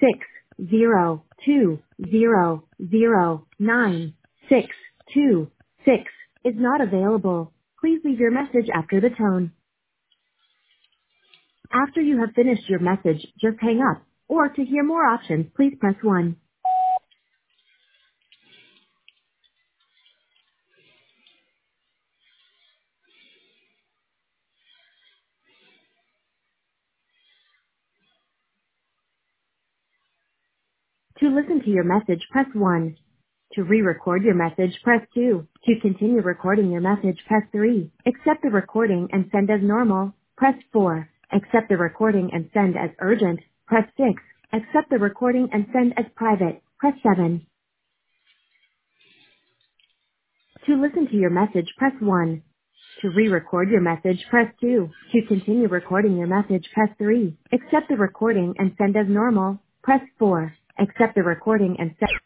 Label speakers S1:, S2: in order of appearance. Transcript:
S1: 602009626 is not available. Please leave your message after the tone. After you have finished your message, just hang up. Or to hear more options, please press 1. To listen to your message, press 1. To re-record your message, press 2. To continue recording your message, press 3. Accept the recording and send as normal, press 4. Accept the recording and send as urgent, press 6. Accept the recording and send as private, press 7. To listen to your message, press 1. To re-record your message, press 2. To continue recording your message, press 3. Accept the recording and send as normal, press 4. Accept the recording and send